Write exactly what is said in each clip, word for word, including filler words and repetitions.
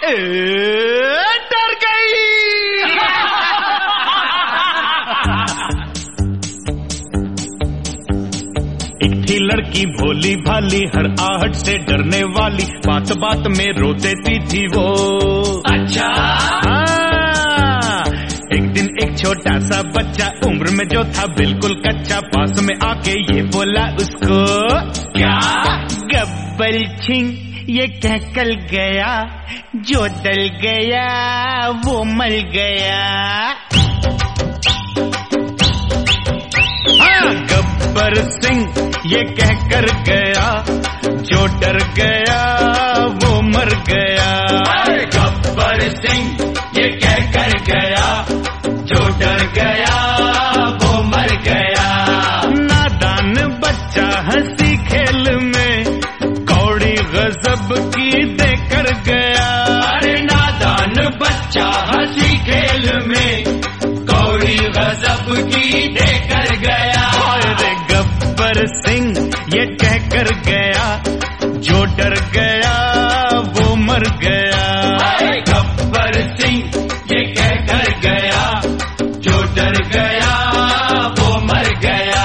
डर गई। एक थी लड़की भोली भाली, हर आहट से डरने वाली, बात बात में रो देती थी वो। अच्छा हाँ, एक दिन एक छोटा सा बच्चा उम्र में जो था बिल्कुल कच्चा, पास में आके ये बोला उसको, क्या? गब्बर सिंह ये कह कल गया, जो डल गया वो मर गया। हाँ, गब्बर सिंह ये कह कर गया, जो डर गया वो मर गया। गब्बर सिंह ये कह कर गया, जो डर गया वो मर गया। नादान बच्चा हंसी खेल में कौड़ी गजब की देकर गया। अरे नादान बच्चा हंसी खेल में कौड़ी गजब की देकर गया। अरे गब्बर सिंह ये कह कर गया, जो डर गया वो मर गया। अरे गब्बर सिंह ये कह कर गया, जो डर गया वो मर गया।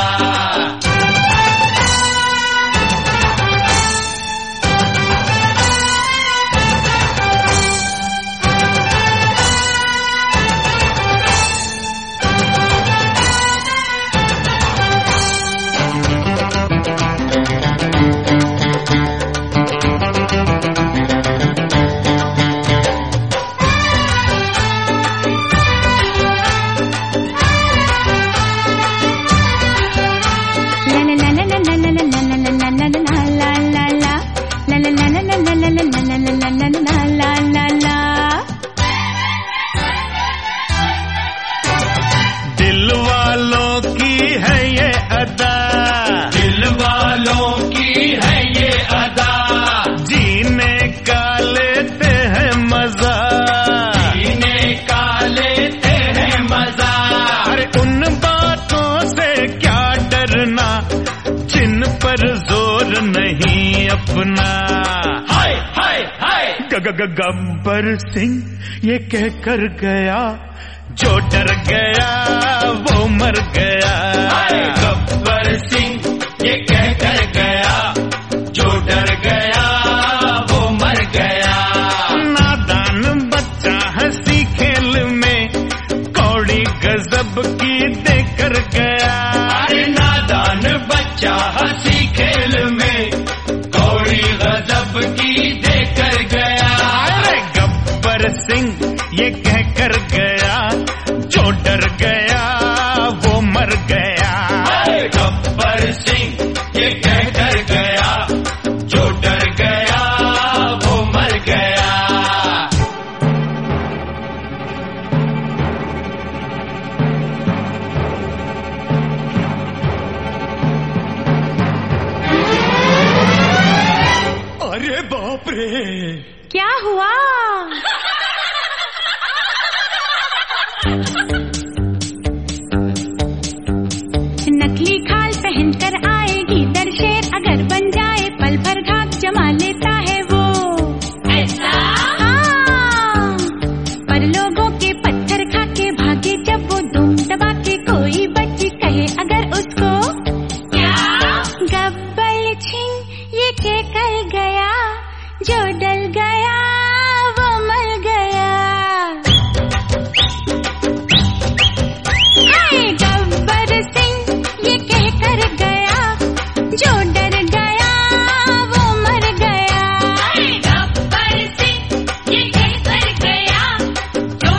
दिल वालों की है ये अदा, दिल वालों की है ये अदा, जीने का लेते हैं मजा, जीने का लेते हैं मजा। अरे उन बातों से क्या डरना जिन पर जोर नहीं अपना। हाय हाय हाय गब्बर सिंह ये कह कर गया, जो डर गया वो मर गया। गब्बर सिंह ये कह कर गया, जो डर गया वो मर गया। नादान बच्चा हंसी खेल में कौड़ी गजब की देकर गया। अरे नादान बच्चा हंसी खेल में कौड़ी गजब की देकर गया। अरे गब्बर सिंह ये कह कर गया, जो डर गया वो मर गया। गब्बर सिंह ये कह कर गया, जो डर गया वो मर गया। अरे बाप रे, क्या हुआ? नकली खाल पहनकर आएगी दर शेर, अगर बन जाए पल भर घाक जमा लेता है वो। ऐसा? हाँ, पर लोगों के पत्थर खा के भागे जब वो दुम दबा के, कोई बच्ची कहे अगर उसको, क्या? गब्बर सिंह ये कह कर गया, जो डल गया वो मर गया। हाय गब्बर सिंह ये कह कर गया, जो डर गया वो मर गया। गब्बर सिंह ये कह कर गया, जो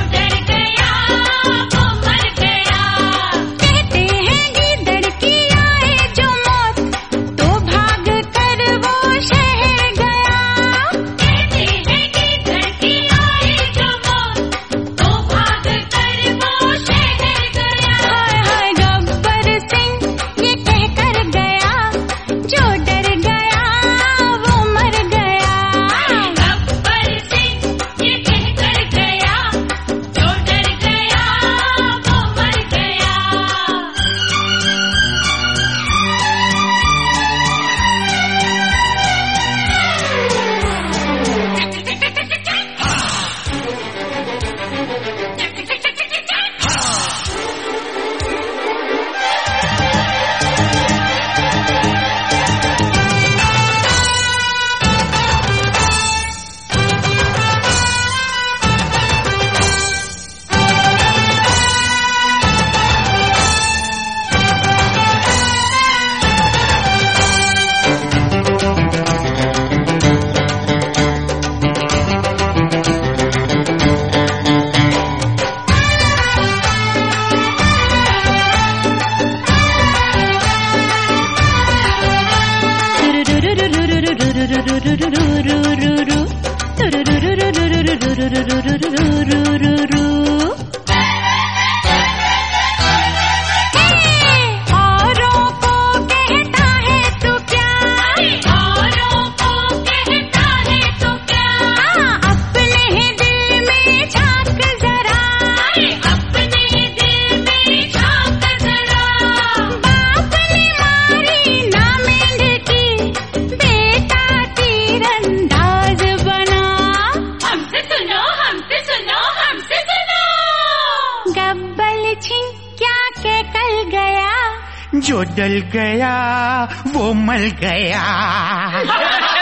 औरों को कहता है तू क्या, औरों को कहता है तू क्या, अपने दिल में झांक जरा, अपने दिल में झांक जरा। बाप ने मारी ना मेंढकी, बेटा तीरंदाज बना। हमसे सुनो, हमसे सुनो, हमसे सुनो। गब्बल छिन क्या के कल गया, जो डल गया वो मल गया।